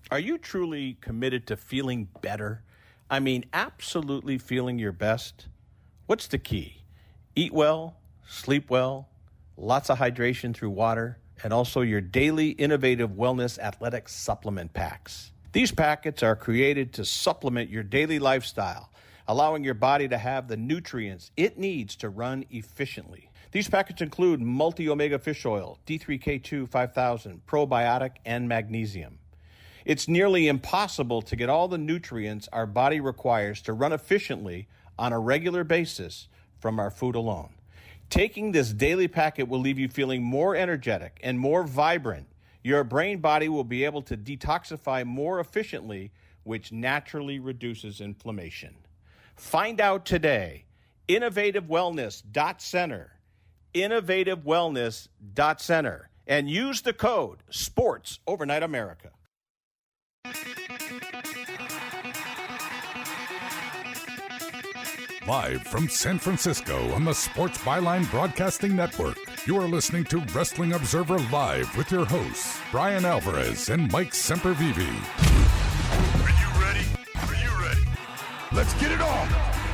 Are you truly committed to feeling better? I mean, absolutely feeling your best? What's the key? Eat well, sleep well, lots of hydration through water, and also your daily innovative wellness athletic supplement packs. These packets are created to supplement your daily lifestyle, allowing your body to have the nutrients it needs to run efficiently. These packets include multi-omega fish oil, D3K2 5000, probiotic, and magnesium. It's nearly impossible to get all the nutrients our body requires to run efficiently on a regular basis from our food alone. Taking this daily packet will leave you feeling more energetic and more vibrant. Your brain body will be able to detoxify more efficiently, which naturally reduces inflammation. Find out today. InnovativeWellness.center. InnovativeWellness.center. And use the code SPORTS Overnight America. Live from San Francisco on the Sports Byline Broadcasting Network, you are listening to Wrestling Observer Live with your hosts, Brian Alvarez and Mike Sempervive. Are you ready? Are you ready? Let's get it on!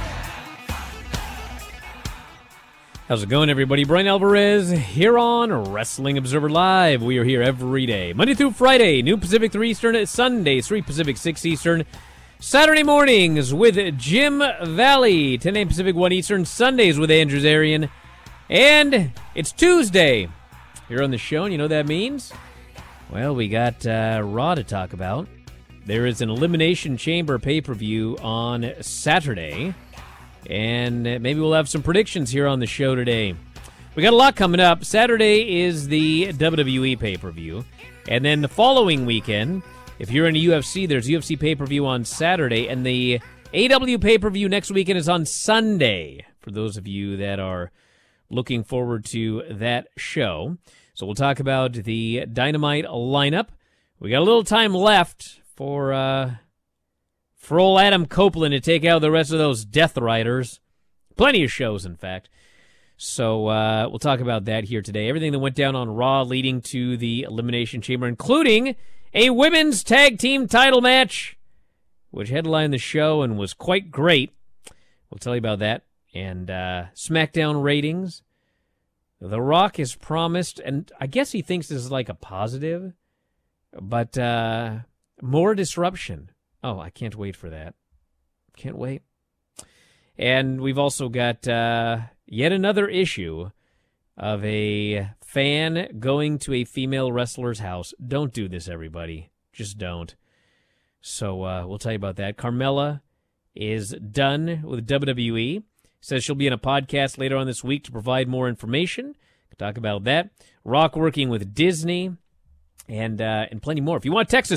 How's it going, everybody? Brian Alvarez here on Wrestling Observer Live. We are here every day, Monday through Friday, noon Pacific, 3 Eastern, Sundays, 3 Pacific, 6 Eastern, Saturday mornings with Jim Valley, 10 a.m. Pacific, 1 Eastern, Sundays with Andrew Zarian. And it's Tuesday here on the show, and you know what that means? Well, we got Raw to talk about. There is an Elimination Chamber pay-per-view on Saturday. And maybe we'll have some predictions here on the show today. We got a lot coming up. Saturday is the WWE pay-per-view. And then the following weekend, if you're into UFC, there's UFC pay-per-view on Saturday. And the AEW pay-per-view next weekend is on Sunday, for those of you that are looking forward to that show. So we'll talk about the Dynamite lineup. We got a little time left for old Adam Copeland to take out the rest of those Death Riders. Plenty of shows, in fact. So we'll talk about that here today. Everything that went down on Raw leading to the Elimination Chamber, including a women's tag team title match, which headlined the show and was quite great. We'll tell you about that. And SmackDown ratings. The Rock is promised, and I guess he thinks this is like a positive, but more disruption. Oh, I can't wait for that. Can't wait. And we've also got yet another issue of a fan going to a female wrestler's house. Don't do this, everybody. Just don't. So we'll tell you about that. Carmella is done with WWE. Says she'll be in a podcast later on this week to provide more information. We'll talk about that. Rock working with Disney and plenty more. If you want to text us,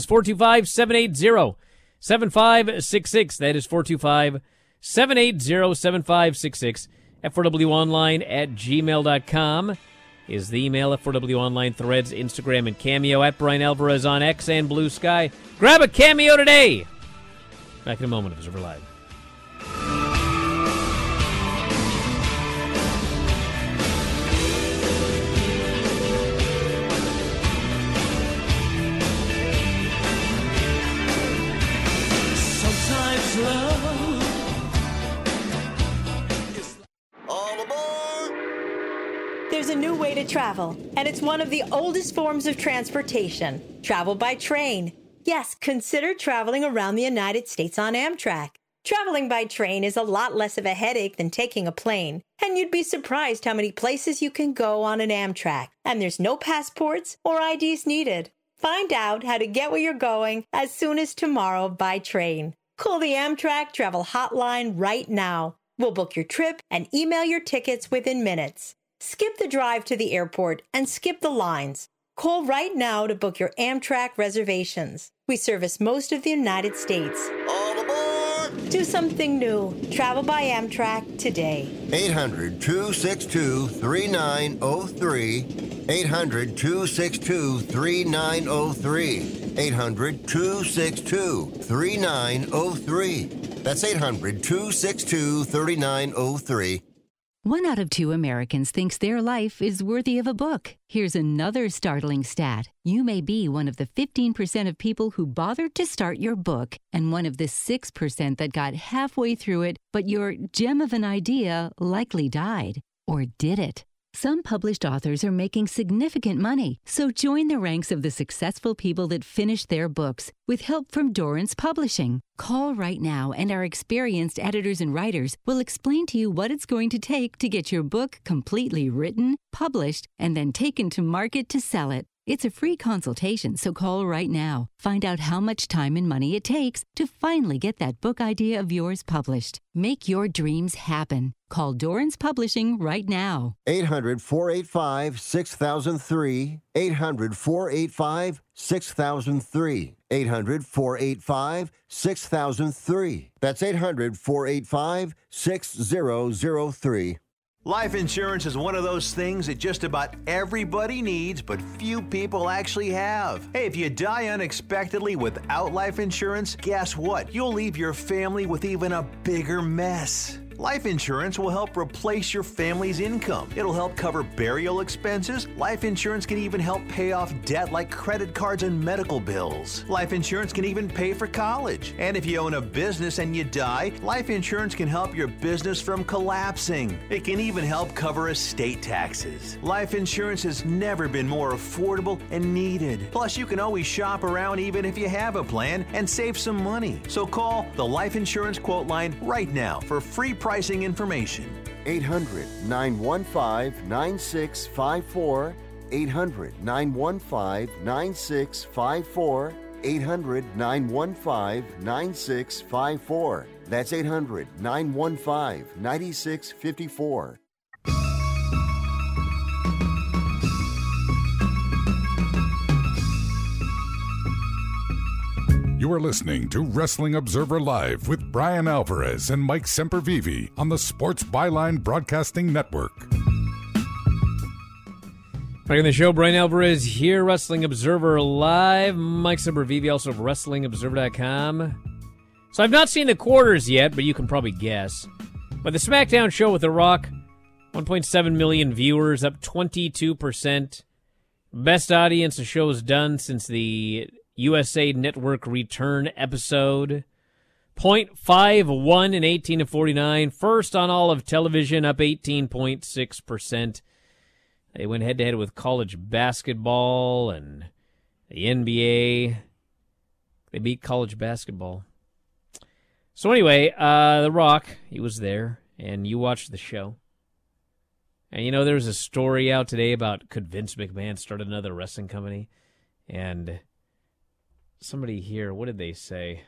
425-780-7566. That is 425-780-7566. F4WOnline@gmail.com is the email. F4W Online Threads, Instagram, and Cameo. At Brian Alvarez on X and Blue Sky. Grab a Cameo today. Back in a moment. Observer Live. There's a new way to travel, and it's one of the oldest forms of transportation. Travel by train. Yes, consider traveling around the United States on Amtrak. Traveling by train is a lot less of a headache than taking a plane, and you'd be surprised how many places you can go on an Amtrak. And there's no passports or IDs needed. Find out how to get where you're going as soon as tomorrow by train. Call the Amtrak Travel Hotline right now. We'll book your trip and email your tickets within minutes. Skip the drive to the airport and skip the lines. Call right now to book your Amtrak reservations. We service most of the United States. All aboard! Do something new. Travel by Amtrak today. 800-262-3903. 800-262-3903. 800-262-3903. That's 800-262-3903. 1 out of 2 Americans thinks their life is worthy of a book. Here's another startling stat. You may be one of the 15% of people who bothered to start your book and one of the 6% that got halfway through it, but your gem of an idea likely died. Or did it? Some published authors are making significant money, so join the ranks of the successful people that finished their books with help from Dorrance Publishing. Call right now and our experienced editors and writers will explain to you what it's going to take to get your book completely written, published, and then taken to market to sell it. It's a free consultation, so call right now. Find out how much time and money it takes to finally get that book idea of yours published. Make your dreams happen. Call Dorrance Publishing right now. 800-485-6003. 800-485-6003. 800-485-6003. That's 800-485-6003. Life insurance is one of those things that just about everybody needs, but few people actually have. Hey, if you die unexpectedly without life insurance, guess what? You'll leave your family with even a bigger mess. Life insurance will help replace your family's income. It'll help cover burial expenses. Life insurance can even help pay off debt like credit cards and medical bills. Life insurance can even pay for college. And if you own a business and you die, life insurance can help your business from collapsing. It can even help cover estate taxes. Life insurance has never been more affordable and needed. Plus, you can always shop around even if you have a plan and save some money. So call the Life Insurance Quote Line right now for free pricing information. 800-915-9654. 800-915-9654. 800-915-9654. That's 800-915-9654. You are listening to Wrestling Observer Live with Brian Alvarez and Mike Sempervive on the Sports Byline Broadcasting Network. Back in the show, Brian Alvarez here, Wrestling Observer Live. Mike Sempervive, also of WrestlingObserver.com. So I've not seen the quarters yet, but you can probably guess. But the SmackDown show with The Rock, 1.7 million viewers, up 22%. Best audience the show has done since the USA Network return episode. 0.51 in 18 to 49. First on all of television, up 18.6%. They went head-to-head with college basketball and the NBA. They beat college basketball. So anyway, The Rock, he was there, and you watched the show. And you know, there's a story out today about could Vince McMahon start another wrestling company? And somebody here, what did they say?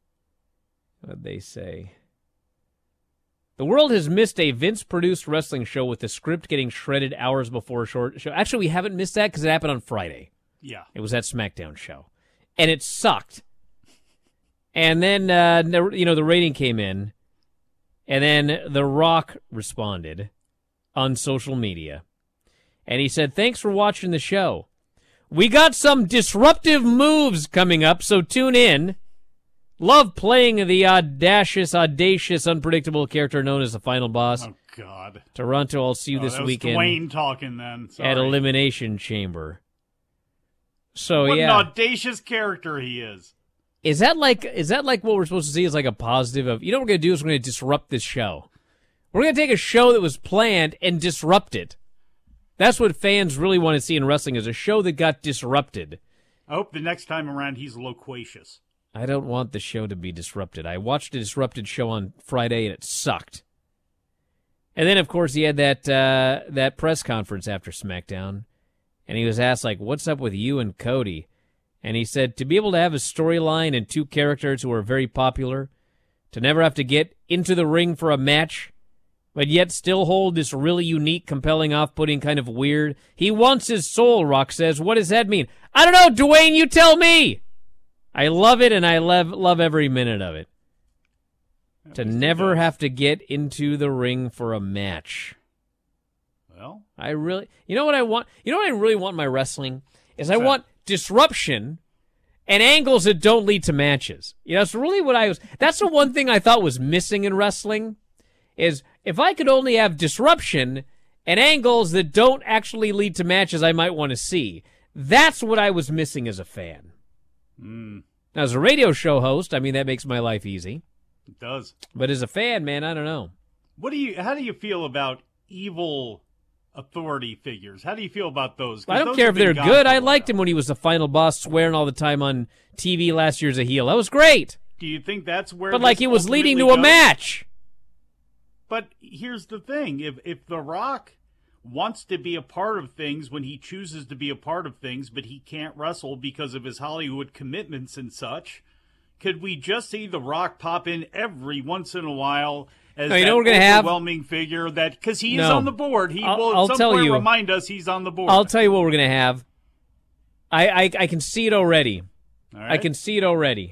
The world has missed a Vince-produced wrestling show with the script getting shredded hours before a short show. Actually, we haven't missed that because it happened on Friday. Yeah. It was that SmackDown show. And it sucked. And then, the rating came in. And then The Rock responded on social media. And he said, "Thanks for watching the show. We got some disruptive moves coming up, so tune in. Love playing the audacious, unpredictable character known as the Final Boss. Oh, God. Toronto, I'll see you this that was weekend Dwayne talking then. Sorry. at Elimination Chamber." So, what yeah. an audacious character he is. Is that like what we're supposed to see as like a positive of, you know what we're going to do is we're going to disrupt this show. We're going to take a show that was planned and disrupt it. That's what fans really want to see in wrestling, is a show that got disrupted. I hope the next time around he's loquacious. I don't want the show to be disrupted. I watched a disrupted show on Friday, and it sucked. And then, of course, he had that press conference after SmackDown, and he was asked, like, what's up with you and Cody? And he said, to be able to have a storyline and two characters who are very popular, to never have to get into the ring for a match, but yet still hold this really unique, compelling, off-putting, kind of weird. He wants his soul, Rock says. What does that mean? I don't know, Dwayne, you tell me. I love it, and I love every minute of it. To never have to get into the ring for a match. Well, you know what I want? You know what I really want in my wrestling? Is I want disruption and angles that don't lead to matches. You know, it's really what that's the one thing I thought was missing in wrestling. Is if I could only have disruption and angles that don't actually lead to matches I might want to see, that's what I was missing as a fan. Now, as a radio show host, I mean, that makes my life easy. It does. But as a fan, man, I don't know. How do you feel about evil authority figures? How do you feel about those? I don't care if they're good. I liked him when he was the final boss swearing all the time on TV last year as a heel. That was great. Do you think that's where? But like he was leading to ultimately a goes? match. But here's the thing: if The Rock wants to be a part of things when he chooses to be a part of things, but he can't wrestle because of his Hollywood commitments and such, could we just see The Rock pop in every once in a while as you that know we're gonna have? overwhelming figure that, because he is No. on the board, he will I'll at some tell point you. remind us he's on the board. I'll tell you what we're going to have. I can see it already. All I right? can see it already.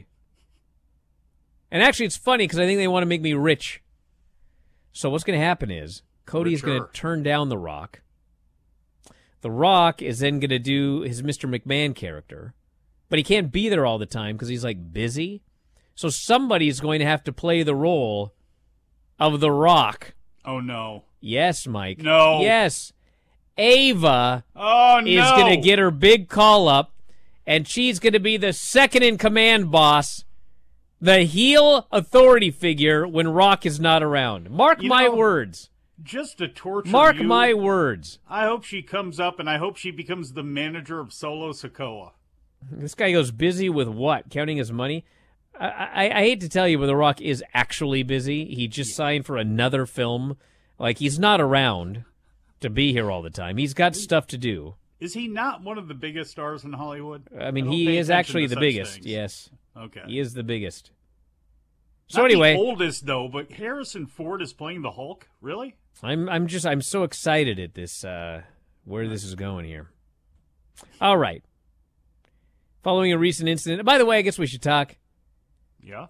And actually, it's funny because I think they want to make me rich. So what's going to happen is Cody is going to Richer. turn down The Rock. The Rock is then going to do his Mr. McMahon character. But he can't be there all the time because he's, like, busy. So somebody's going to have to play the role of The Rock. Oh no! Yes, Mike. No. Yes. Ava Oh no! is going to get her big call up, and she's going to be the second in command boss, the heel authority figure when Rock is not around. Mark You my know, words. just to torture Mark you. my words. I hope she comes up, and I hope she becomes the manager of Solo Sikoa. This guy goes busy with what? Counting his money? I hate to tell you, but The Rock is actually busy. He just signed for another film. Like, he's not around to be here all the time. He's got stuff to do. Is he not one of the biggest stars in Hollywood? I mean, don't he pay is attention actually to the such biggest. things. Yes. Okay. He is the biggest. So Not anyway, the oldest though, but Harrison Ford is playing the Hulk. Really? I'm so excited at this where this is going here. All right. Following a recent incident. By the way, I guess we should talk. Yeah.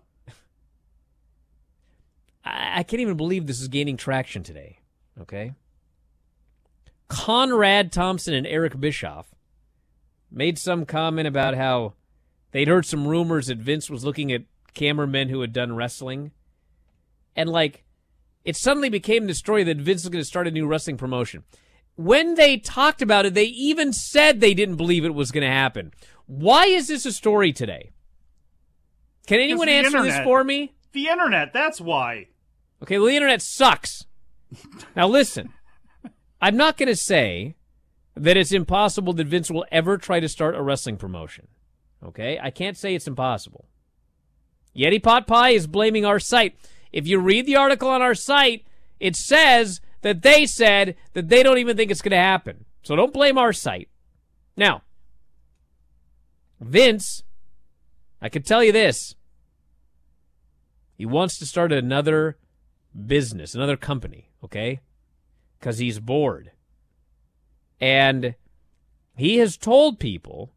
I can't even believe this is gaining traction today. Okay. Conrad Thompson and Eric Bischoff made some comment about how they'd heard some rumors that Vince was looking at cameramen who had done wrestling. And, like, it suddenly became the story that Vince was going to start a new wrestling promotion. When they talked about it, they even said they didn't believe it was going to happen. Why is this a story today? Can anyone the answer this internet. for me? The internet. That's why. Okay, well, the internet sucks. Now, listen. I'm not going to say that it's impossible that Vince will ever try to start a wrestling promotion. Okay? I can't say it's impossible. Yeti Pot Pie is blaming our site. If you read the article on our site, it says that they said that they don't even think it's going to happen. So don't blame our site. Now, Vince, I can tell you this. He wants to start another business, another company, okay? Because he's bored. And he has told people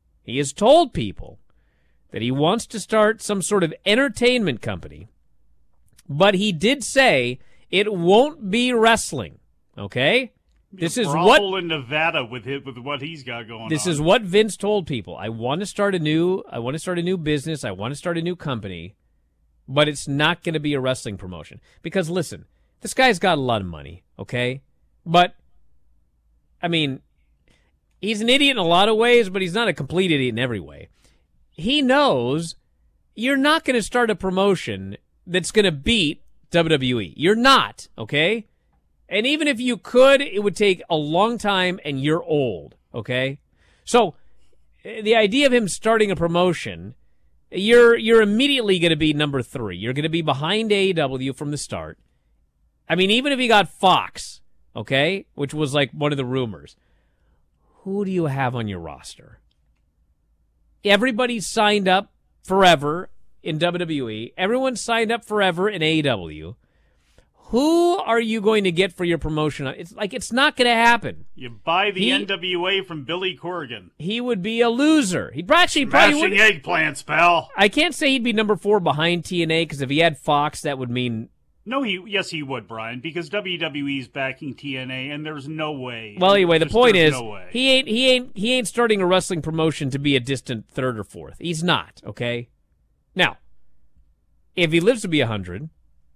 that he wants to start some sort of entertainment company, but he did say it won't be wrestling, okay? This is what in Nevada with what he's got going on. This is what Vince told people. I want to start a new business, I want to start a new company, but it's not going to be a wrestling promotion. Because listen, this guy's got a lot of money, okay? But I mean, he's an idiot in a lot of ways, but he's not a complete idiot in every way. He knows you're not going to start a promotion that's going to beat WWE. You're not, okay? And even if you could, it would take a long time, and you're old, okay? So the idea of him starting a promotion, you're immediately going to be number 3. You're going to be behind AEW from the start. I mean, even if he got Fox, okay, which was like one of the rumors, who do you have on your roster? Everybody's signed up forever in WWE. Everyone's signed up forever in AEW. Who are you going to get for your promotion? It's not going to happen. You buy the NWA from Billy Corgan. He would be a loser. He'd probably Smashing would. eggplants, pal. I can't say he'd be number 4 behind TNA because if he had Fox, that would mean. No, yes, he would, Brian, because WWE's backing TNA, and there's no way. Well, anyway, the point is, no way. he ain't starting a wrestling promotion to be a distant 3rd or 4th. He's not. Okay. Now, if he lives to be 100,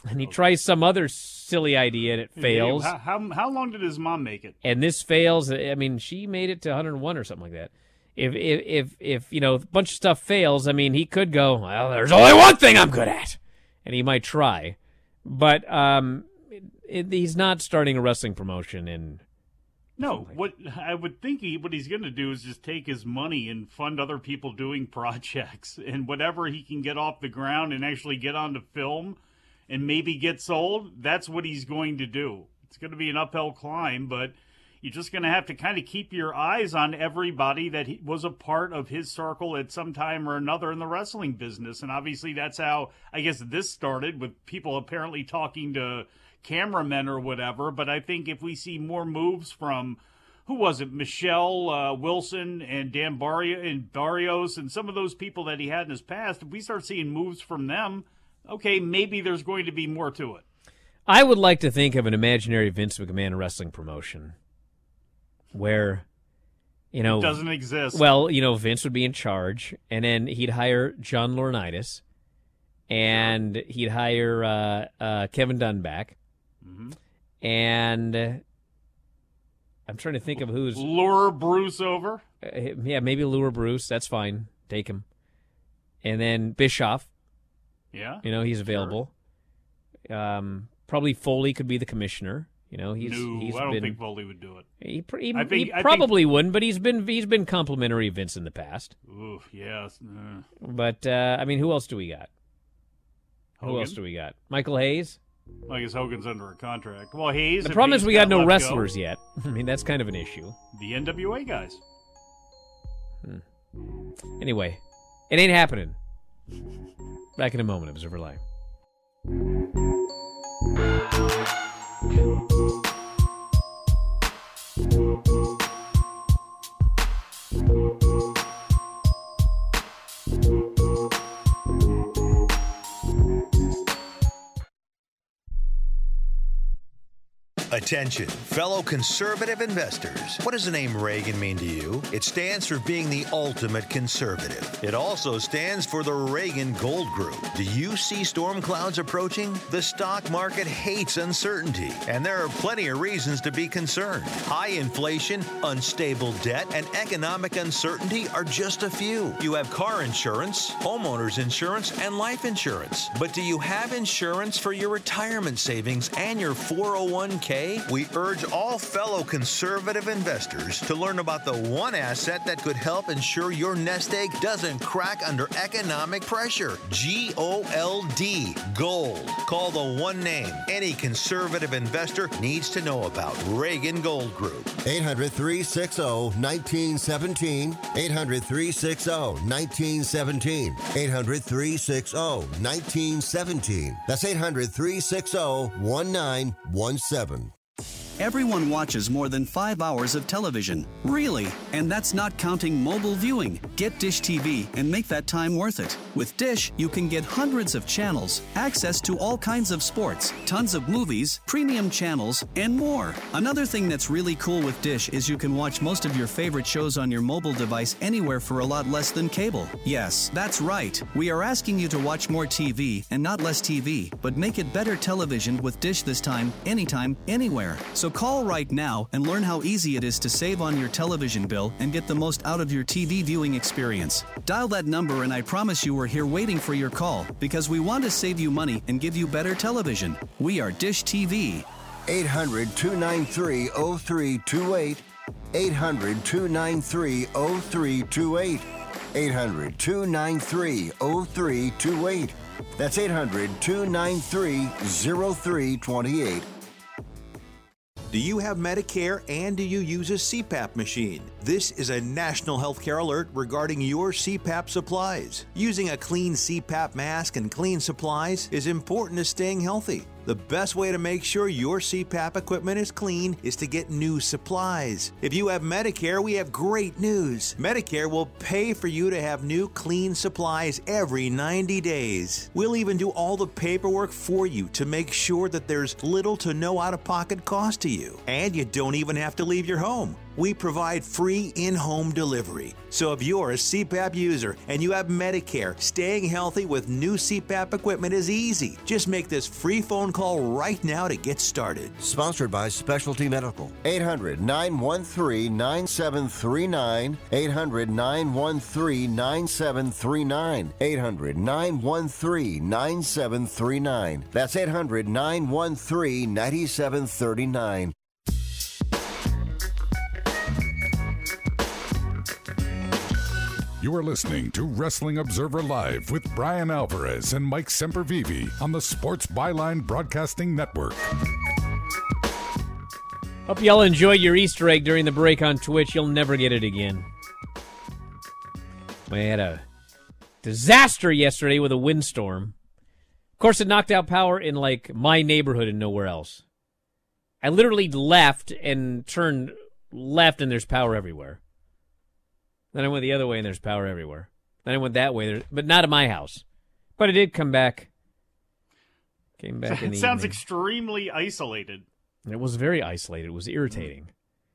And he tries some other silly idea and it fails. Dave, how long did his mom make it? And this fails. I mean, she made it to 101 or something like that. If a bunch of stuff fails, I mean, he could go, well, there's only one thing I'm good at. And he might try. But he's not starting a wrestling promotion in... No, what I would think what he's going to do is just take his money and fund other people doing projects. And whatever he can get off the ground and actually get onto film and maybe get sold, that's what he's going to do. It's going to be an uphill climb, but you're just going to have to kind of keep your eyes on everybody that was a part of his circle at some time or another in the wrestling business. And obviously that's how, I guess, this started, with people apparently talking to cameramen or whatever. But I think if we see more moves from, who was it, Michelle Wilson and Dan Barrios and some of those people that he had in his past, if we start seeing moves from them, okay, maybe there's going to be more to it. I would like to think of an imaginary Vince McMahon wrestling promotion where, it doesn't exist. Well, Vince would be in charge, and then he'd hire John Laurinaitis, and he'd hire Kevin Dunn back, and I'm trying to think of who's... Lure Bruce over? Maybe lure Bruce. That's fine. Take him. And then Bischoff. Yeah. He's available. Sure. Probably Foley could be the commissioner. I don't think Foley would do it. He probably wouldn't, but he's been complimentary of Vince in the past. Ooh, yes. But who else do we got? Hogan? Who else do we got? Michael Hayes? Well, I guess Hogan's under a contract. Well, Hayes. The problem is we got no wrestlers yet. I mean, that's kind of an issue. The NWA guys. Anyway, it ain't happening. Back in a moment, Observer Live. Attention, fellow conservative investors. What does the name Reagan mean to you? It stands for being the ultimate conservative. It also stands for the Reagan Gold Group. Do you see storm clouds approaching? The stock market hates uncertainty, and there are plenty of reasons to be concerned. High inflation, unstable debt, and economic uncertainty are just a few. You have car insurance, homeowners insurance, and life insurance. But do you have insurance for your retirement savings and your 401k? We urge all fellow conservative investors to learn about the one asset that could help ensure your nest egg doesn't crack under economic pressure. GOLD. Gold. Call the one name any conservative investor needs to know about. Reagan Gold Group. 800-360-1917. 800-360-1917. 800-360-1917. That's 800-360-1917. Everyone watches more than 5 hours of television. Really? And that's not counting mobile viewing. Get Dish TV and make that time worth it. With Dish, you can get hundreds of channels, access to all kinds of sports, tons of movies, premium channels, and more. Another thing that's really cool with Dish is you can watch most of your favorite shows on your mobile device anywhere for a lot less than cable. Yes, that's right. We are asking you to watch more TV and not less TV, but make it better television with Dish this time, anytime, anywhere. So call right now and learn how easy it is to save on your television bill and get the most out of your TV viewing experience. Dial that number and I promise you we're here waiting for your call because we want to save you money and give you better television. We are Dish TV. 800-293-0328. 800-293-0328. 800-293-0328. That's 800-293-0328. Do you have Medicare and do you use a CPAP machine? This is a national healthcare alert regarding your CPAP supplies. Using a clean CPAP mask and clean supplies is important to staying healthy. The best way to make sure your CPAP equipment is clean is to get new supplies. If you have Medicare, we have great news. Medicare will pay for you to have new clean supplies every 90 days. We'll even do all the paperwork for you to make sure that there's little to no out-of-pocket cost to you. And you don't even have to leave your home. We provide free in-home delivery. So if you're a CPAP user and you have Medicare, staying healthy with new CPAP equipment is easy. Just make this free phone call right now to get started. Sponsored by Specialty Medical. 800-913-9739. 800-913-9739. 800-913-9739. That's 800-913-9739. You are listening to Wrestling Observer Live with Brian Alvarez and Mike Sempervive on the Sports Byline Broadcasting Network. Hope y'all enjoyed your Easter egg during the break on Twitch. You'll never get it again. We had a disaster yesterday with a windstorm. Of course, it knocked out power in, like, my neighborhood and nowhere else. I literally left and turned left, and there's power everywhere. Then I went the other way, and there's power everywhere. Then I went that way, but not at my house. But it did come back. Came back in the It sounds evening. extremely isolated. It was very isolated. It was irritating.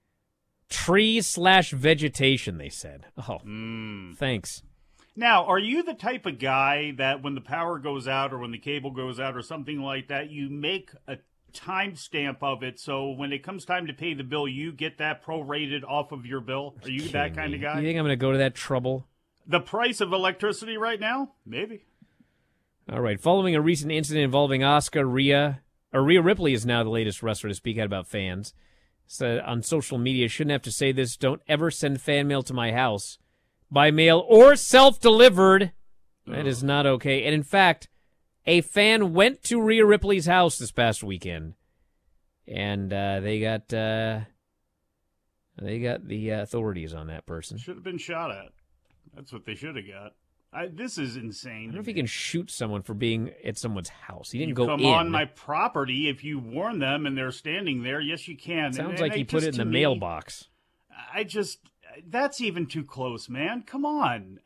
Trees/vegetation, they said. Oh, thanks. Now, are you the type of guy that when the power goes out or when the cable goes out or something like that, you make a timestamp of it so when it comes time to pay the bill, you get that prorated off of your bill? Are you that kind of guy? You think I'm going to go to that trouble? The price of electricity right now? Maybe. All right. Following a recent incident involving Rhea Ripley is now the latest wrestler to speak out about fans. Said on social media, shouldn't have to say this, don't ever send fan mail to my house by mail or self-delivered. That is not okay. And in fact, a fan went to Rhea Ripley's house this past weekend, and they got the authorities on that person. Should have been shot at. That's what they should have got. This is insane. I don't know if you can shoot someone for being at someone's house. He didn't you go come in. on my property if you warn them and they're standing there. Yes, you can. Sounds like he put it in the mailbox. That's even too close, man. Come on.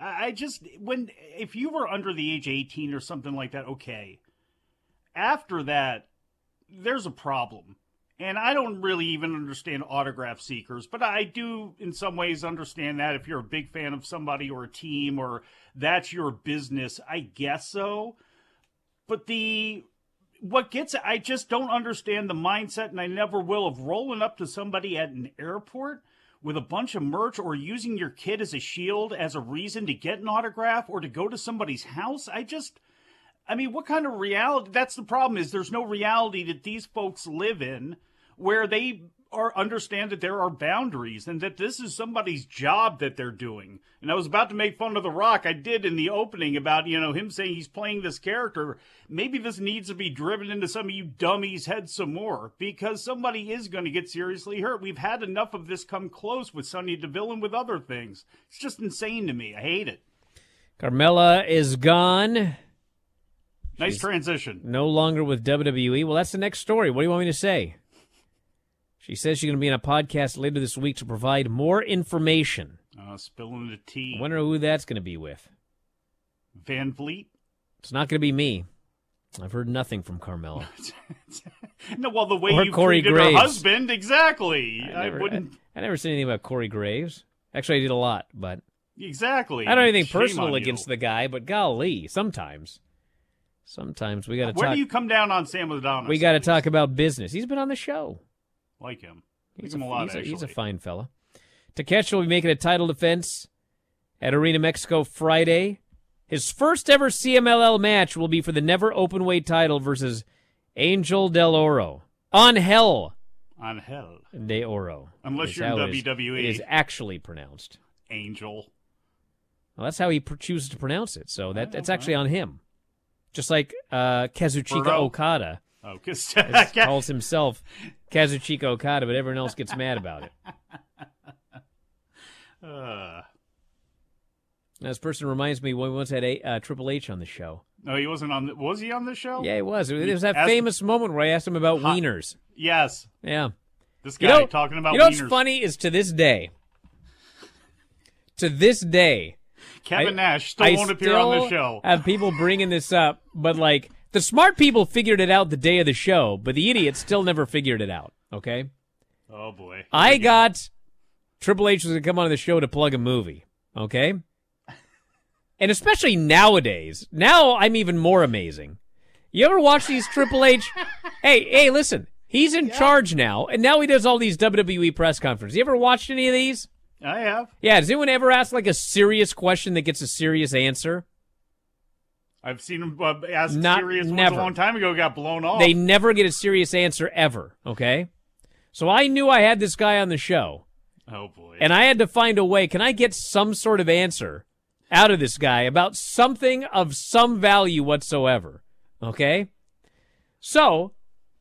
If you were under the age of 18 or something like that, okay. After that, there's a problem. And I don't really even understand autograph seekers, but I do in some ways understand that if you're a big fan of somebody or a team or that's your business, I guess so. But I just don't understand the mindset, and I never will, of rolling up to somebody at an airport with a bunch of merch or using your kid as a shield as a reason to get an autograph or to go to somebody's house. What kind of reality? That's the problem, is there's no reality that these folks live in where they understand that there are boundaries and that this is somebody's job that they're doing. And I was about to make fun of The Rock. I did in the opening about, him saying he's playing this character. Maybe this needs to be driven into some of you dummies' heads some more, because somebody is going to get seriously hurt. We've had enough of this come close with Sonya Deville and with other things. It's just insane to me. I hate it. Carmella is gone. Nice transition. No longer with WWE. Well, that's the next story. What do you want me to say? She says she's going to be on a podcast later this week to provide more information. Spilling the tea. I wonder who that's going to be with. Van Vliet? It's not going to be me. I've heard nothing from Carmella. No, well, the way or you Corey treated Graves. her husband, exactly. I never said anything about Corey Graves. Actually, I did a lot, but... Exactly. I don't have anything Shame personal on against you. the guy, but golly, sometimes we got to talk... Where do you come down on Sam Adonis? We got to talk about business. He's been on the show. Like him. He's He's a fine fella. Takeshi will be making a title defense at Arena Mexico Friday. His first ever CMLL match will be for the never openweight title versus Angel Del Oro. On Hell. De Oro. Unless you're in WWE. It is actually pronounced. Angel. Well, that's how he chooses to pronounce it, so that's actually on him. Just like Kazuchika Okada. Oh, because calls himself Kazuchika Okada, but everyone else gets mad about it. Now, this person reminds me when we once had Triple H on the show. No, he wasn't on. Was he on the show? Yeah, he was. There was that famous moment where I asked him about wieners. Yes. Yeah. This guy talking about wieners. You know what's funny is to this day, Kevin Nash still won't appear on the show. I have people bringing this up, but like the smart people figured it out the day of the show, but the idiots still never figured it out. Okay. Oh boy. I got Triple H was going to come on the show to plug a movie, okay? And especially nowadays. Now I'm even more amazing. You ever watch these Triple H? Hey, listen. He's in charge now, and now he does all these WWE press conferences. You ever watched any of these? I have. Yeah, does anyone ever ask like a serious question that gets a serious answer? I've seen him ask Not serious ones never. a long time ago, got blown off. They never get a serious answer ever, okay? So I knew I had this guy on the show. Oh, boy. And I had to find a way. Can I get some sort of answer out of this guy about something of some value whatsoever? Okay? So,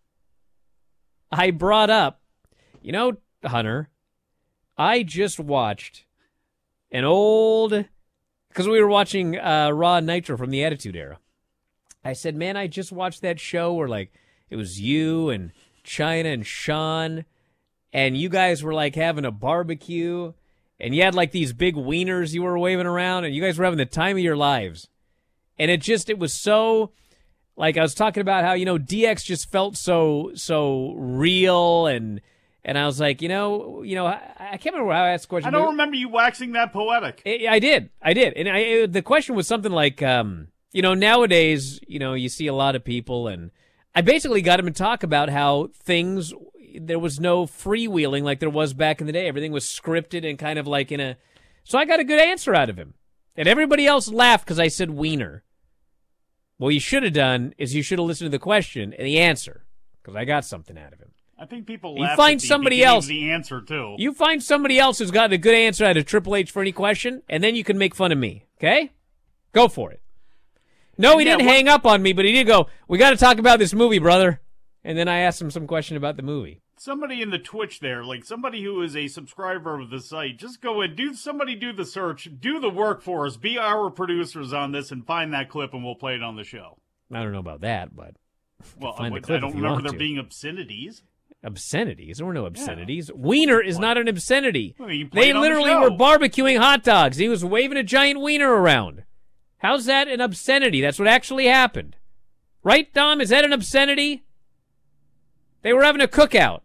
I brought up, Hunter, I just watched an old, because we were watching Raw Nitro from the Attitude Era. I said, man, I just watched that show where, like, it was you and China and Sean, and you guys were, like, having a barbecue, and you had, like, these big wieners you were waving around, and you guys were having the time of your lives. And it was so, like, I was talking about how, DX just felt so real, and I was like, I can't remember how I asked the question. I don't remember you waxing that poetic. I did. And the question was something like, nowadays, you see a lot of people, and I basically got him to talk about how there was no freewheeling like there was back in the day. Everything was scripted and kind of like so I got a good answer out of him. And everybody else laughed because I said wiener. What you should have done is you should have listened to the question and the answer, because I got something out of him. I think people You laugh find at the somebody beginning else- of the answer, too. You find somebody else who's got a good answer out of Triple H for any question, and then you can make fun of me, okay? Go for it. No, he didn't hang up on me, but he did go, we got to talk about this movie, brother. And then I asked him some question about the movie. Somebody in the Twitch there, like somebody who is a subscriber of the site, just go in, do the search, do the work for us, be our producers on this, and find that clip, and we'll play it on the show. I don't know about that, but Well, find the I clip don't if you remember want there to. being obscenities. Obscenities? There were no obscenities. Wiener is not an obscenity. Well, you played They it on the literally show. were barbecuing hot dogs. He was waving a giant wiener around. How's that an obscenity? That's what actually happened. Right, Dom? Is that an obscenity? They were having a cookout.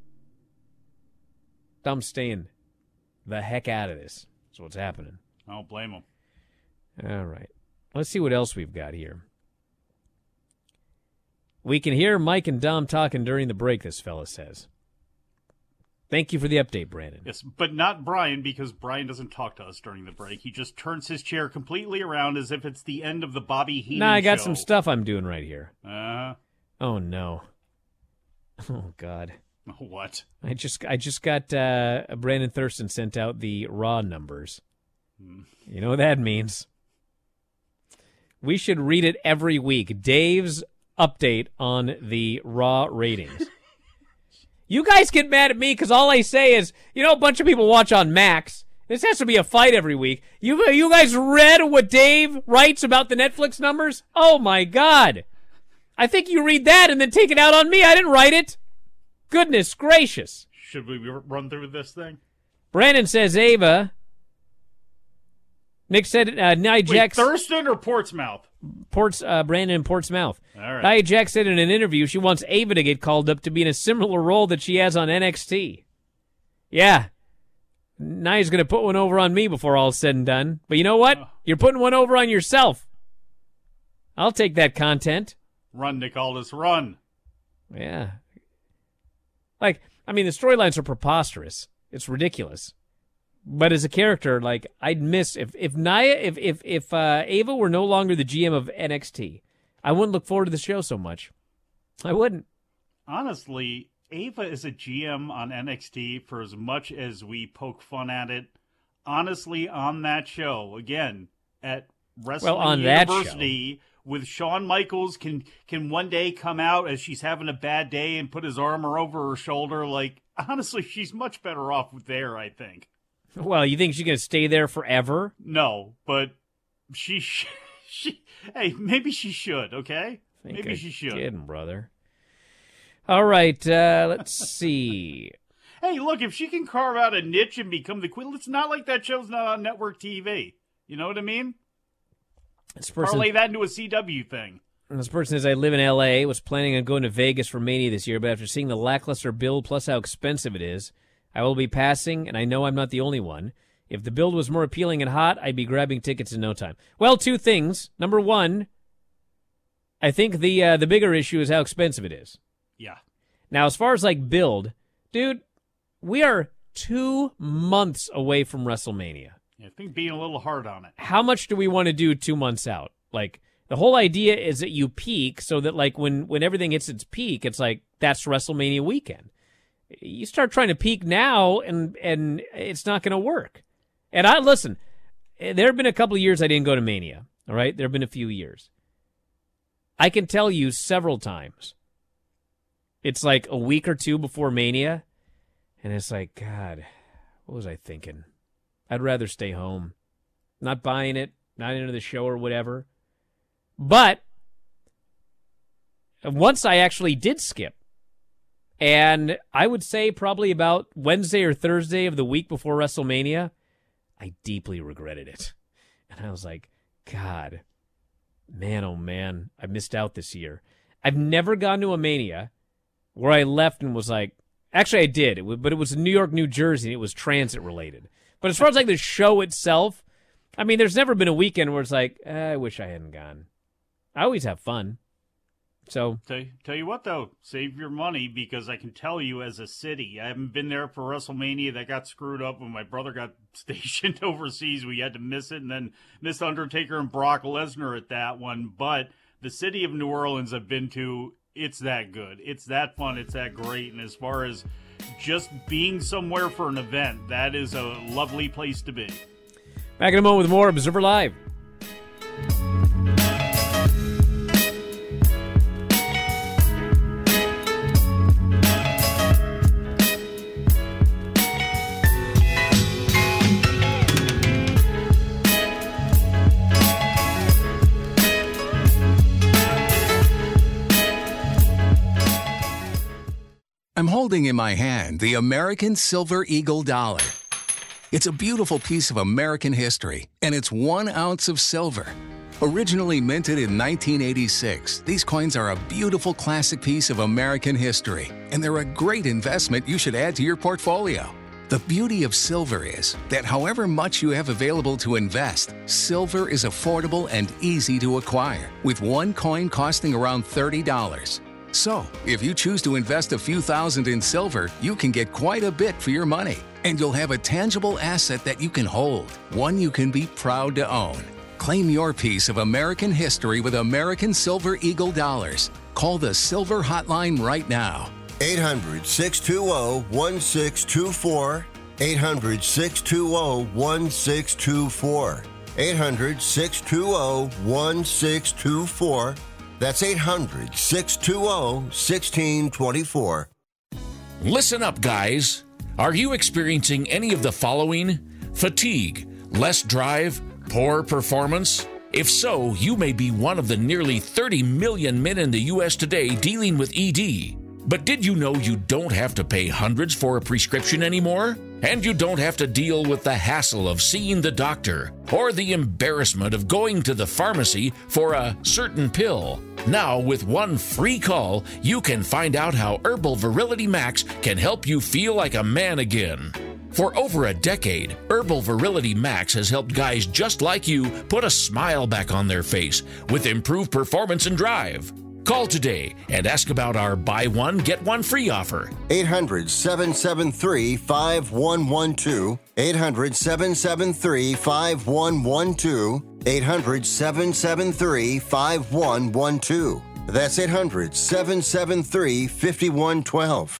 Dom's staying the heck out of this. That's what's happening. I don't blame him. All right. Let's see what else we've got here. We can hear Mike and Dom talking during the break, this fella says. Thank you for the update, Brandon. Yes, but not Brian, because Brian doesn't talk to us during the break. He just turns his chair completely around as if it's the end of the Bobby Heenan Nah, I got show. some stuff I'm doing right here. Oh, no. Oh, God. What? I just got Brandon Thurston sent out the Raw numbers. You know what that means. We should read it every week. Dave's update on the Raw ratings. You guys get mad at me because all I say is, a bunch of people watch on Max. This has to be a fight every week. You guys read what Dave writes about the Netflix numbers? Oh, my God. I think you read that and then take it out on me. I didn't write it. Goodness gracious. Should we run through this thing? Brandon says Ava. Nick said Nia Wait, Jax. Thurston or Portsmouth? Brandon in Portsmouth. All right. Nia Jax said in an interview she wants Ava to get called up to be in a similar role that she has on NXT. Yeah. Nia's going to put one over on me before all's said and done. But you know what? You're putting one over on yourself. I'll take that content. Run, Nick Aldis, run. Yeah. The storylines are preposterous. It's ridiculous. But as a character, I'd miss if Ava were no longer the GM of NXT, I wouldn't look forward to the show so much. I wouldn't. Honestly, Ava is a GM on NXT for as much as we poke fun at it. Honestly, on that show, again, at Wrestling on that University, with Shawn Michaels can one day come out as she's having a bad day and put his arm over her shoulder. Honestly, she's much better off there, I think. Well, you think she's going to stay there forever? No, but hey, maybe she should, okay? Maybe she should. Kidding, brother. All right, let's see. Hey, look, if she can carve out a niche and become the queen, it's not like that show's not on network TV. You know what I mean? Parlay that into a CW thing. This person says, I live in L.A., was planning on going to Vegas for Mania this year, but after seeing the lackluster build plus how expensive it is, I will be passing, and I know I'm not the only one. If the build was more appealing and hot, I'd be grabbing tickets in no time. Well, two things. Number one, I think the bigger issue is how expensive it is. Yeah. Now, as far as like build, dude, we are 2 months away from WrestleMania. I think being a little hard on it. How much do we want to do 2 months out? Like, the whole idea is that you peak so that, like, when everything hits its peak, it's like, that's WrestleMania weekend. You start trying to peak now, and it's not going to work. And listen, there have been a couple of years I didn't go to Mania, all right? There have been a few years. I can tell you several times, it's like a week or two before Mania, and it's like, God, what was I thinking? I'd rather stay home. Not buying it, not into the show or whatever. But once I actually did skip, and I would say probably about Wednesday or Thursday of the week before WrestleMania, I deeply regretted it. And I was like, God, man, oh man, I missed out this year. I've never gone to a Mania where I left and was like, actually I did, but it was in New York, New Jersey, and it was transit related. But as far as like the show itself, I mean, there's never been a weekend where it's like, I wish I hadn't gone. I always have fun. So tell you what, though, save your money, because I can tell you as a city, I haven't been there for WrestleMania. That got screwed up when my brother got stationed overseas. We had to miss it, and then miss Undertaker and Brock Lesnar at that one. But the city of New Orleans I've been to, it's that good. It's that fun. It's that great. And as far as just being somewhere for an event, that is a lovely place to be. Back in a moment with more Observer Live. I'm holding in my hand the American Silver Eagle dollar. It's a beautiful piece of American history, and it's 1 ounce of silver. Originally minted in 1986, these coins are a beautiful classic piece of American history, and they're a great investment you should add to your portfolio. The beauty of silver is that however much you have available to invest, silver is affordable and easy to acquire, with one coin costing around $30. So, if you choose to invest a few thousand in silver, you can get quite a bit for your money. And you'll have a tangible asset that you can hold, one you can be proud to own. Claim your piece of American history with American Silver Eagle dollars. Call the Silver Hotline right now. 800-620-1624. 800-620-1624. 800-620-1624. That's 800-620-1624. Listen up, guys. Are you experiencing any of the following? Fatigue, less drive, poor performance? If so, you may be one of the nearly 30 million men in the U.S. today dealing with ED. But did you know you don't have to pay hundreds for a prescription anymore? And you don't have to deal with the hassle of seeing the doctor or the embarrassment of going to the pharmacy for a certain pill. Now, with one free call, you can find out how Herbal Virility Max can help you feel like a man again. For over a decade, Herbal Virility Max has helped guys just like you put a smile back on their face with improved performance and drive. Call today and ask about our buy one, get one free offer. 800-773-5112. 800-773-5112. 800-773-5112. That's 800-773-5112.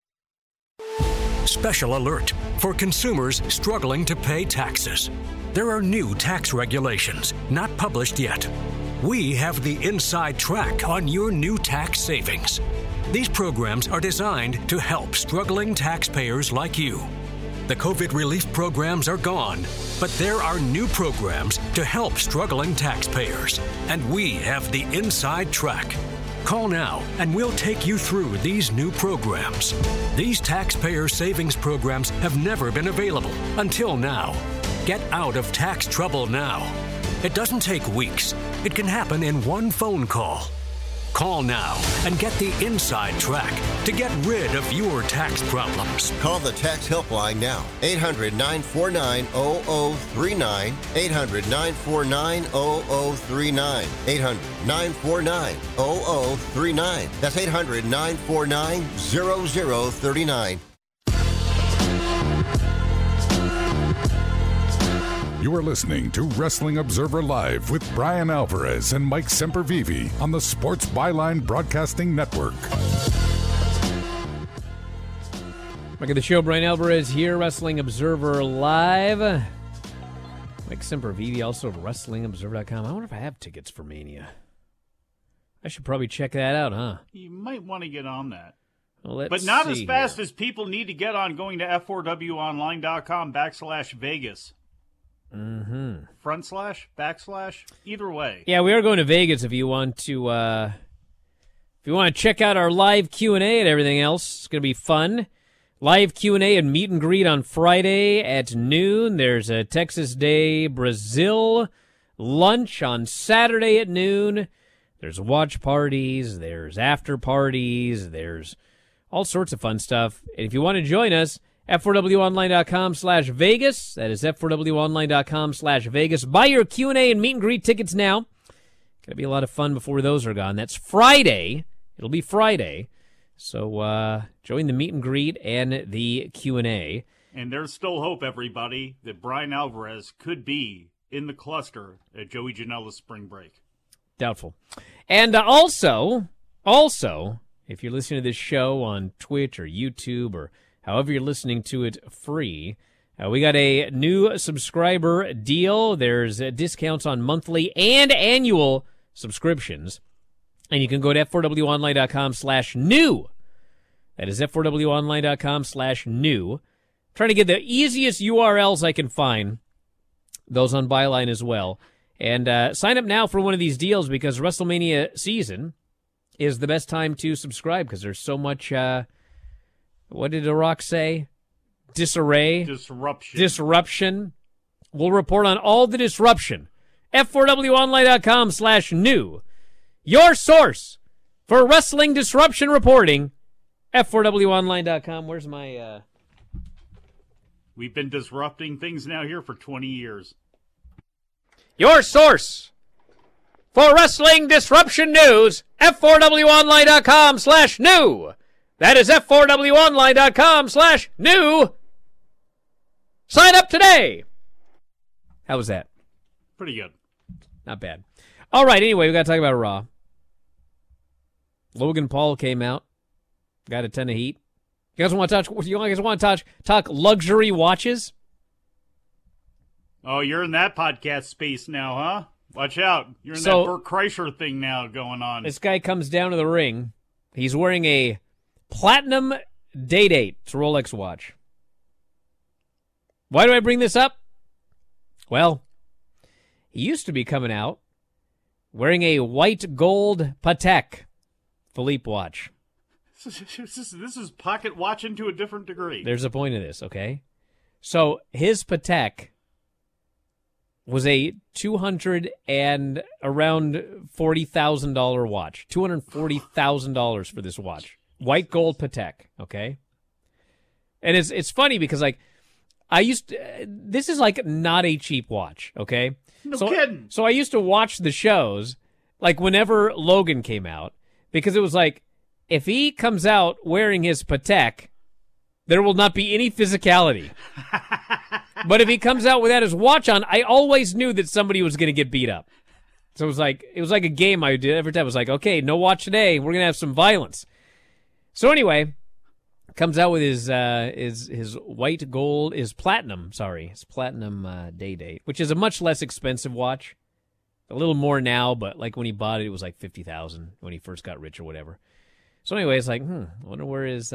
Special alert for consumers struggling to pay taxes. There are new tax regulations not published yet. We have the inside track on your new tax savings. These programs are designed to help struggling taxpayers like you. The COVID relief programs are gone, but there are new programs to help struggling taxpayers, and we have the inside track. Call now and we'll take you through these new programs. These taxpayer savings programs have never been available until now. Get out of tax trouble now. It doesn't take weeks. It can happen in one phone call. Call now and get the inside track to get rid of your tax problems. Call the tax helpline now. 800-949-0039. 800-949-0039. 800-949-0039. That's 800-949-0039. You are listening to Wrestling Observer Live with Brian Alvarez and Mike Sempervive on the Sports Byline Broadcasting Network. Back at the show, Brian Alvarez here, Wrestling Observer Live. Mike Sempervive, also of WrestlingObserver.com. I wonder if I have tickets for Mania. I should probably check that out, huh? You might want to get on that. Well, but not as fast as people need to get on going to f4wonline.com/Vegas. Mm-hmm. Front slash, backslash, either way. Yeah, we are going to Vegas if you want to check out our live Q&A and everything else. It's going to be fun. Live Q&A and meet and greet on Friday at noon. There's a Texas Day Brazil lunch on Saturday at noon. There's watch parties. There's after parties. There's all sorts of fun stuff. And if you want to join us, f4wonline.com/Vegas. That is f4wonline.com/Vegas. Buy your Q&A and meet and greet tickets now. Going to be a lot of fun before those are gone. That's Friday. It'll be Friday. So join the meet and greet and the Q&A. And there's still hope, everybody, that Brian Alvarez could be in the cluster at Joey Janela's spring break. Doubtful. And also, if you're listening to this show on Twitch or YouTube or however you're listening to it free, we got a new subscriber deal. There's discounts on monthly and annual subscriptions. And you can go to f4wonline.com/new. That is f4wonline.com/new. Trying to get the easiest URLs I can find, those on Byline as well. And sign up now for one of these deals because WrestleMania season is the best time to subscribe because there's so much... what did The Rock say? Disarray? Disruption. We'll report on all the disruption. f4wonline.com/new. Your source for wrestling disruption reporting. f4wonline.com. Where's my... We've been disrupting things now here for 20 years. Your source for wrestling disruption news. f4wonline.com/new. That is f4wonline.com/new. Sign up today. How was that? Pretty good. Not bad. All right, anyway, we got to talk about Raw. Logan Paul came out. Got a ton of heat. You guys want to talk luxury watches? Oh, you're in that podcast space now, huh? Watch out. You're in that Burt Kreischer thing now going on. This guy comes down to the ring. He's wearing a Platinum Day-Date. It's a Rolex watch. Why do I bring this up? Well, he used to be coming out wearing a white gold Patek Philippe watch. This is pocket watching to a different degree. There's a point of this, okay? So his Patek was a $200 and around $40,000 watch. $240,000 for this watch. White gold Patek, okay? And it's funny because, like, this is, like, not a cheap watch, okay? No kidding. So I used to watch the shows, like, whenever Logan came out, because it was like, if he comes out wearing his Patek, there will not be any physicality. But if he comes out without his watch on, I always knew that somebody was going to get beat up. So it was like a game I did every time. It was like, okay, no watch today. We're going to have some violence. So anyway, comes out with his white gold, his platinum Day-Date, which is a much less expensive watch. A little more now, but like when he bought it, it was like $50,000 when he first got rich or whatever. So anyway, it's like, I wonder where his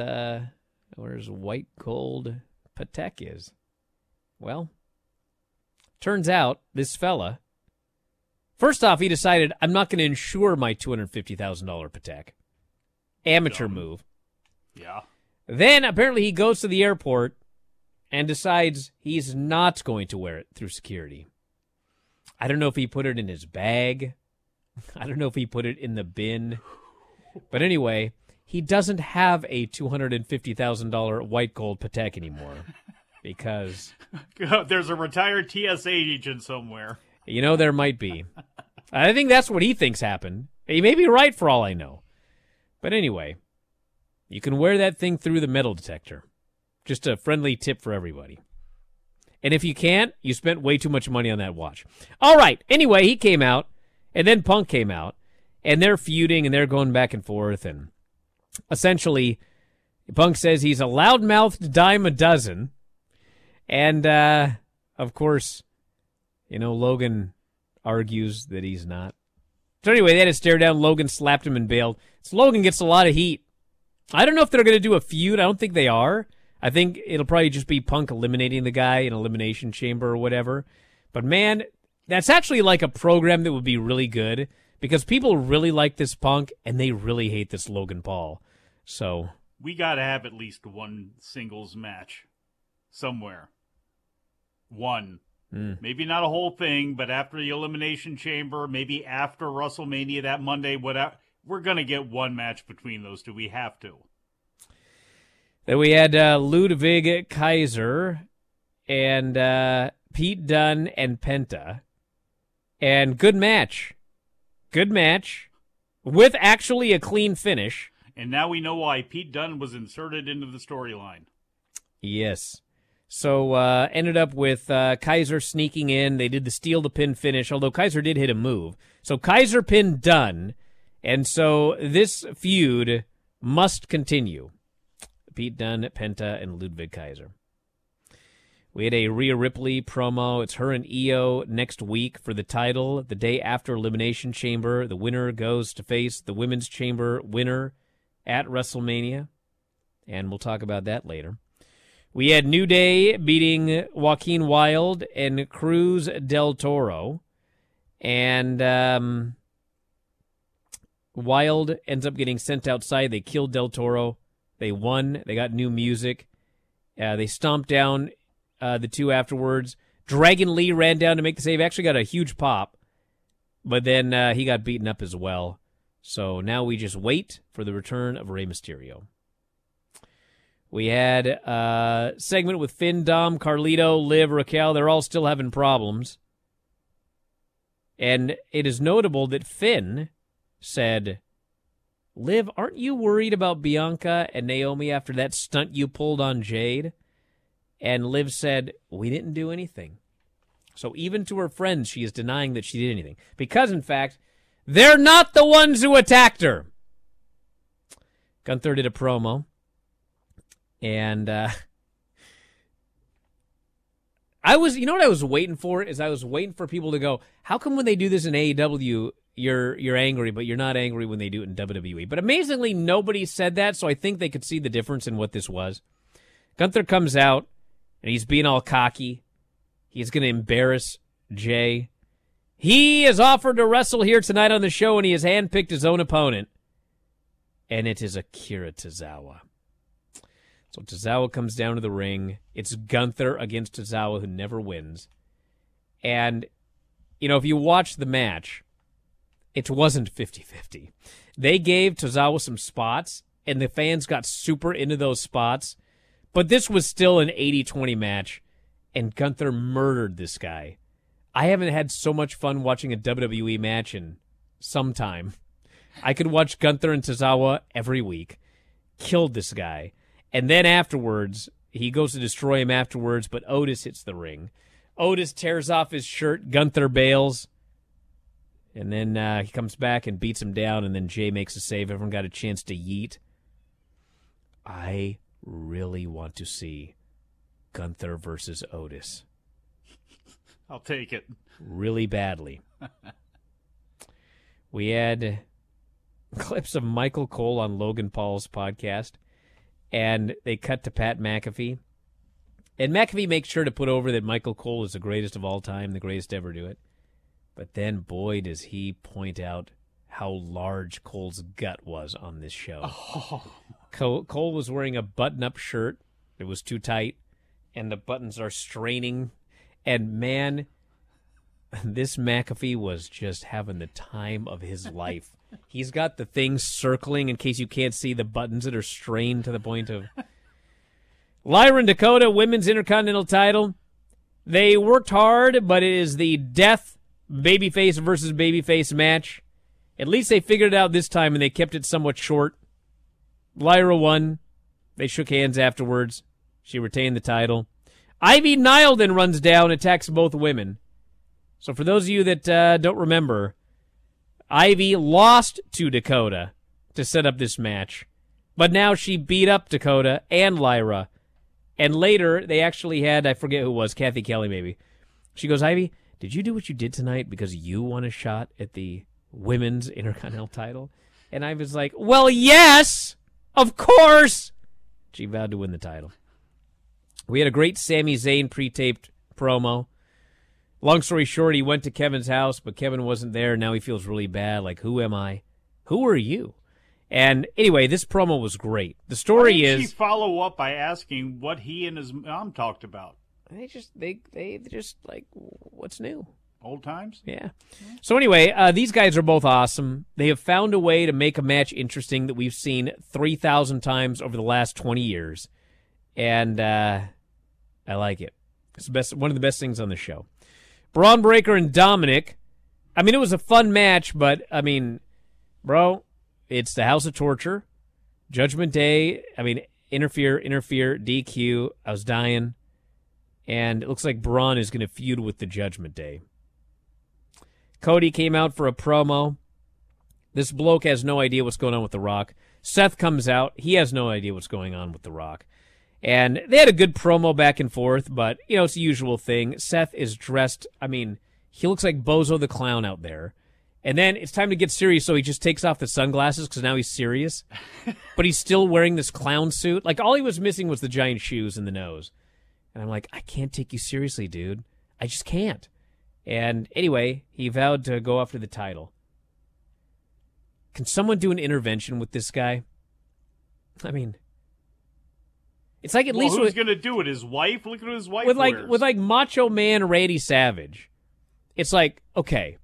white gold Patek is. Well, turns out this fella, first off, he decided, I'm not going to insure my $250,000 Patek. Amateur move. Yeah. Then apparently he goes to the airport and decides he's not going to wear it through security. I don't know if he put it in his bag. I don't know if he put it in the bin. But anyway, he doesn't have a $250,000 white gold Patek anymore because there's a retired TSA agent somewhere. There might be. I think that's what he thinks happened. He may be right for all I know. But anyway, you can wear that thing through the metal detector. Just a friendly tip for everybody. And if you can't, you spent way too much money on that watch. All right. Anyway, he came out, and then Punk came out, and they're feuding, and they're going back and forth. And essentially, Punk says he's a loudmouthed dime a dozen. And, of course, Logan argues that he's not. So anyway, they had a stare down. Logan slapped him and bailed. So Logan gets a lot of heat. I don't know if they're going to do a feud. I don't think they are. I think it'll probably just be Punk eliminating the guy in Elimination Chamber or whatever. But, man, that's actually like a program that would be really good because people really like this Punk and they really hate this Logan Paul. So we got to have at least one singles match somewhere. One. Maybe not a whole thing, but after the Elimination Chamber, maybe after WrestleMania that Monday, whatever, we're going to get one match between those two. We have to. Then we had Ludwig Kaiser and Pete Dunne and Penta. And good match. Good match. With actually a clean finish. And now we know why Pete Dunne was inserted into the storyline. Yes. So ended up with Kaiser sneaking in. They did the steal the pin finish, although Kaiser did hit a move. So Kaiser pinned Dunne. And so this feud must continue. Pete Dunne, Penta, and Ludwig Kaiser. We had a Rhea Ripley promo. It's her and Io next week for the title. The day after Elimination Chamber, the winner goes to face the Women's Chamber winner at WrestleMania. And we'll talk about that later. We had New Day beating Joaquin Wilde and Cruz del Toro. And Wilde ends up getting sent outside. They killed Del Toro. They won. They got new music. They stomped down the two afterwards. Dragon Lee ran down to make the save. Actually got a huge pop. But then he got beaten up as well. So now we just wait for the return of Rey Mysterio. We had a segment with Finn, Dom, Carlito, Liv, Raquel. They're all still having problems. And it is notable that Finn said, Liv, aren't you worried about Bianca and Naomi after that stunt you pulled on Jade? And Liv said, we didn't do anything. So even to her friends, she is denying that she did anything. Because, in fact, they're not the ones who attacked her. Gunther did a promo. And I was, what I was waiting for is I was waiting for people to go, how come when they do this in AEW, you're angry, but you're not angry when they do it in WWE? But amazingly, nobody said that, so I think they could see the difference in what this was. Gunther comes out, and he's being all cocky. He's going to embarrass Jay. He has offered to wrestle here tonight on the show, and he has handpicked his own opponent. And it is Akira Tozawa. So Tozawa comes down to the ring. It's Gunther against Tozawa, who never wins. And, if you watch the match, it wasn't 50-50. They gave Tozawa some spots, and the fans got super into those spots. But this was still an 80-20 match, and Gunther murdered this guy. I haven't had so much fun watching a WWE match in some time. I could watch Gunther and Tozawa every week. Killed this guy. And then afterwards, he goes to destroy him afterwards, but Otis hits the ring. Otis tears off his shirt. Gunther bails. And then he comes back and beats him down, and then Jay makes a save. Everyone got a chance to yeet. I really want to see Gunther versus Otis. I'll take it. Really badly. We had clips of Michael Cole on Logan Paul's podcast, and they cut to Pat McAfee. And McAfee makes sure to put over that Michael Cole is the greatest of all time, the greatest to ever do it. But then, boy, does he point out how large Cole's gut was on this show. Oh. Cole was wearing a button-up shirt. It was too tight, and the buttons are straining. And, man, this McAfee was just having the time of his life. He's got the things circling in case you can't see the buttons that are strained to the point of... Lyra and Dakota, Women's Intercontinental title. They worked hard, but it is the death babyface versus babyface match. At least they figured it out this time, and they kept it somewhat short. Lyra won. They shook hands afterwards. She retained the title. Ivy Nile then runs down and attacks both women. So for those of you that don't remember, Ivy lost to Dakota to set up this match. But now she beat up Dakota and Lyra. And later, they actually had, I forget who it was, Kathy Kelly maybe. She goes, Ivy, did you do what you did tonight because you won a shot at the Women's Intercontinental title? And I was like, well, yes, of course. She vowed to win the title. We had a great Sami Zayn pre-taped promo. Long story short, he went to Kevin's house, but Kevin wasn't there. Now he feels really bad. Like, who am I? Who are you? And anyway, this promo was great. The story is... She follow up by asking what he and his mom talked about. They just like, what's new? Old times? Yeah. So anyway, these guys are both awesome. They have found a way to make a match interesting that we've seen 3,000 times over the last 20 years. And I like it. It's one of the best things on the show. Braun Breaker and Dominic. I mean, it was a fun match, but, I mean, bro, it's the House of Torture. Judgment Day. I mean, interfere, DQ. I was dying. And it looks like Braun is going to feud with the Judgment Day. Cody came out for a promo. This bloke has no idea what's going on with The Rock. Seth comes out. He has no idea what's going on with The Rock. And they had a good promo back and forth, but, you know, it's the usual thing. Seth is dressed, I mean, he looks like Bozo the Clown out there. And then it's time to get serious, so he just takes off the sunglasses because now he's serious. But he's still wearing this clown suit. Like, all he was missing was the giant shoes and the nose. And I'm like, I can't take you seriously, dude. I just can't. And anyway, he vowed to go after the title. Can someone do an intervention with this guy? I mean, it's like at least who's going to do it? His wife? Look at what his wife with wears. With like Macho Man Randy Savage. It's like, okay,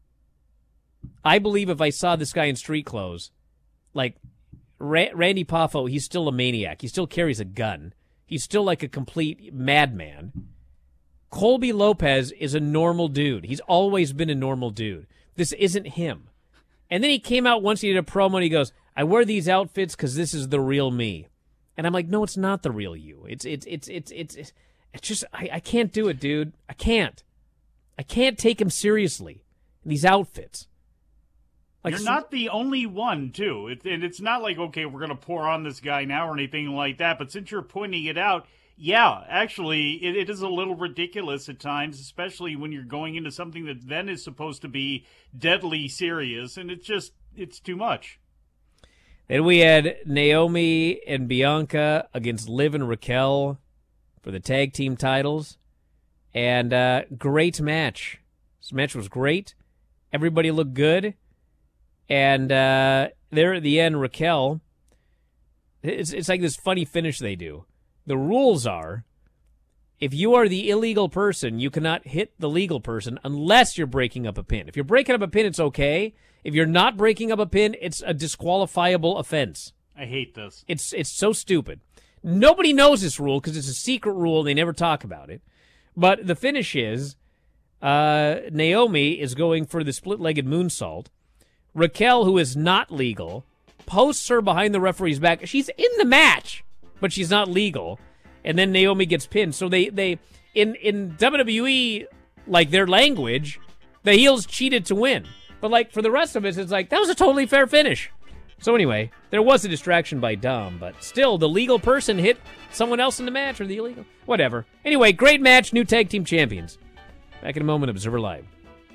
I believe if I saw this guy in street clothes, like Randy Poffo, he's still a maniac. He still carries a gun. He's still like a complete madman. Colby Lopez is a normal dude. He's always been a normal dude. This isn't him. And then he came out once, he did a promo, and he goes, I wear these outfits because this is the real me. And I'm like, no, it's not the real you. It's just, I can't do it, dude. I can't take him seriously in these outfits. Like, you're not the only one, too. It's not like, okay, we're going to pour on this guy now or anything like that. But since you're pointing it out, yeah, actually, it is a little ridiculous at times, especially when you're going into something that then is supposed to be deadly serious. And it's too much. Then we had Naomi and Bianca against Liv and Raquel for the tag team titles. And great match. This match was great. Everybody looked good. And there at the end, Raquel, it's like this funny finish they do. The rules are, if you are the illegal person, you cannot hit the legal person unless you're breaking up a pin. If you're breaking up a pin, it's okay. If you're not breaking up a pin, it's a disqualifiable offense. I hate this. It's so stupid. Nobody knows this rule because it's a secret rule and they never talk about it. But the finish is Naomi is going for the split-legged moonsault. Raquel, who is not legal, posts her behind the referee's back. She's in the match, but she's not legal. And then Naomi gets pinned. So they in WWE, like their language, the heels cheated to win. But like for the rest of us, it's like, that was a totally fair finish. So anyway, there was a distraction by Dom, but still the legal person hit someone else in the match, or the illegal. Whatever. Anyway, great match, new tag team champions. Back in a moment, Observer Live.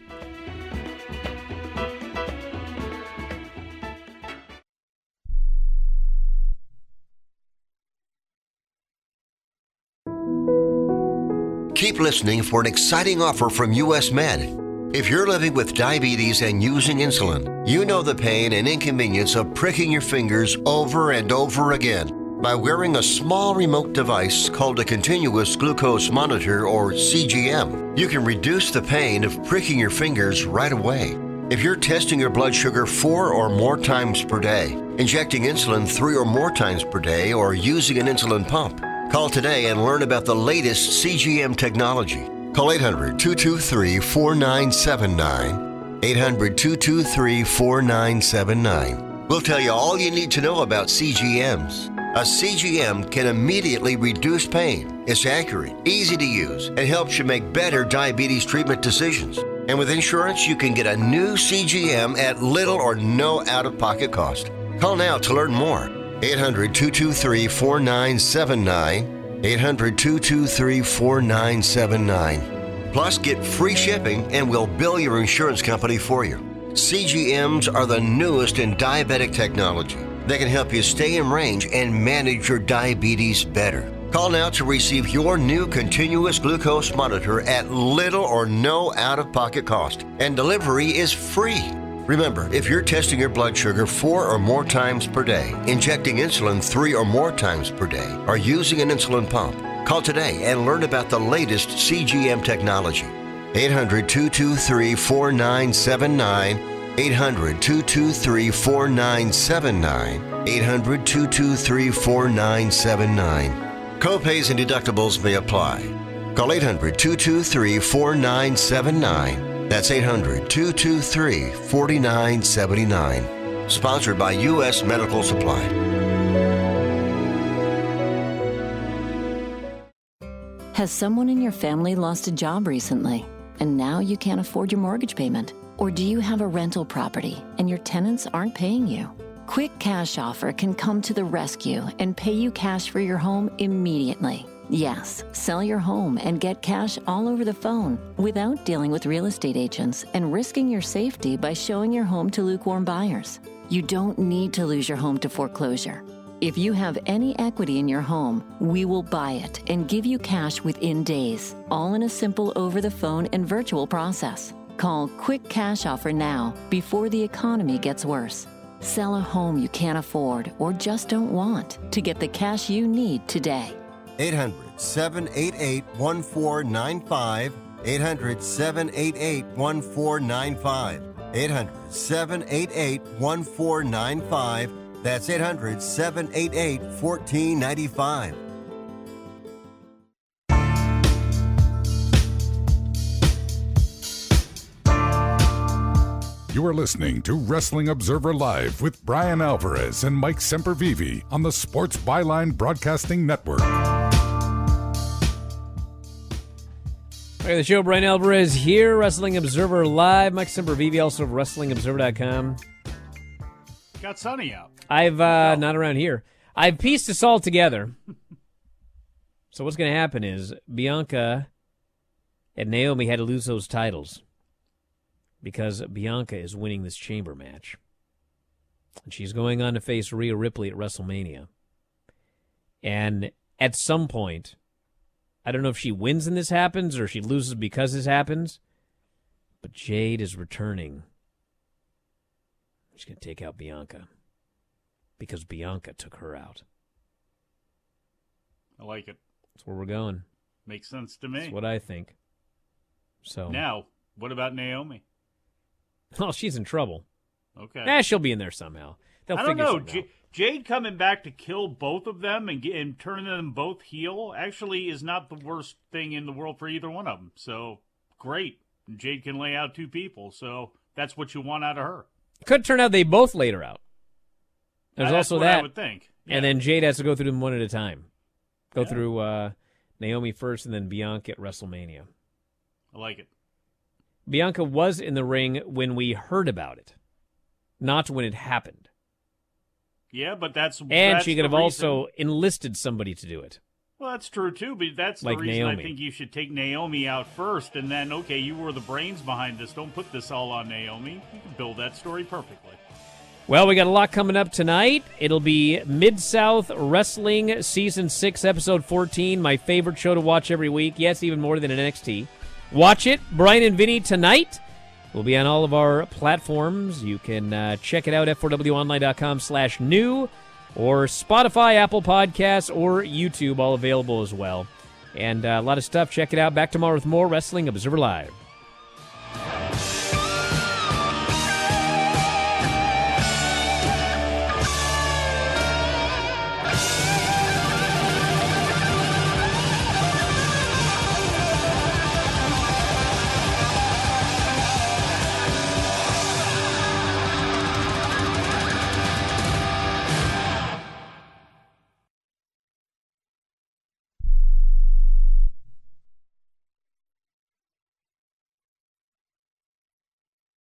Keep listening for an exciting offer from U.S. Med. If you're living with diabetes and using insulin, you know the pain and inconvenience of pricking your fingers over and over again. By wearing a small remote device called a continuous glucose monitor, or CGM, You can reduce the pain of pricking your fingers right away. If you're testing your blood sugar 4 or more times per day, injecting insulin 3 or more times per day, or using an insulin pump, call today and learn about the latest CGM technology. Call 800-223-4979. 800-223-4979. We'll tell you all you need to know about CGMs. A CGM can immediately reduce pain. It's accurate, easy to use, and helps you make better diabetes treatment decisions. And with insurance, you can get a new CGM at little or no out-of-pocket cost. Call now to learn more. 800-223-4979. 800-223-4979. Plus, get free shipping and we'll bill your insurance company for you. CGMs are the newest in diabetic technology. They can help you stay in range and manage your diabetes better. Call now to receive your new continuous glucose monitor at little or no out-of-pocket cost. And delivery is free. Remember, if you're testing your blood sugar 4 or more times per day, injecting insulin 3 or more times per day, or using an insulin pump, call today and learn about the latest CGM technology. 800-223-4979. 800-223-4979. 800-223-4979. Copays and deductibles may apply. Call 800-223-4979. That's 800-223-4979. Sponsored by U.S. Medical Supply. Has someone in your family lost a job recently, and now you can't afford your mortgage payment? Or do you have a rental property and your tenants aren't paying you? Quick Cash Offer can come to the rescue and pay you cash for your home immediately. Yes, sell your home and get cash all over the phone without dealing with real estate agents and risking your safety by showing your home to lukewarm buyers. You don't need to lose your home to foreclosure. If you have any equity in your home, we will buy it and give you cash within days, all in a simple over-the-phone and virtual process. Call Quick Cash Offer now before the economy gets worse. Sell a home you can't afford or just don't want to get the cash you need today. 800-788-1495. 800-788-1495. 800-788-1495. That's 800-788-1495. You are listening to Wrestling Observer Live with Brian Alvarez and Mike Sempervive on the Sports Byline Broadcasting Network. Hey, the show, Brian Alvarez here, Wrestling Observer Live. Mike Sempervive, also of WrestlingObserver.com. Got sunny out. I've, not around here. I've pieced this all together. So what's going to happen is Bianca and Naomi had to lose those titles because Bianca is winning this chamber match. And she's going on to face Rhea Ripley at WrestleMania. And at some point, I don't know if she wins and this happens or she loses because this happens, but Jade is returning. She's going to take out Bianca because Bianca took her out. I like it. That's where we're going. Makes sense to me. That's what I think. So now, what about Naomi? Well, she's in trouble. Okay. She'll be in there somehow. They'll I don't figure know. something out. Jade coming back to kill both of them and turning them both heel actually is not the worst thing in the world for either one of them. So, great. Jade can lay out two people, so that's what you want out of her. Could turn out they both laid her out. There's That's also what that. I would think. Yeah. And then Jade has to go through them one at a time. Go through Naomi first and then Bianca at WrestleMania. I like it. Bianca was in the ring when we heard about it, not when it happened. Yeah, but that's she could have also enlisted somebody to do it. Well, that's true, too, but that's like the reason Naomi. I think you should take Naomi out first, and then, okay, you were the brains behind this. Don't put this all on Naomi. You can build that story perfectly. Well, we got a lot coming up tonight. It'll be Mid-South Wrestling Season 6, Episode 14, my favorite show to watch every week. Yes, even more than NXT. Watch it, Brian and Vinny, tonight. We'll be on all of our platforms. You can check it out, f4wonline.com/new, or Spotify, Apple Podcasts, or YouTube, all available as well. and a lot of stuff. Check it out. Back tomorrow with more Wrestling Observer Live.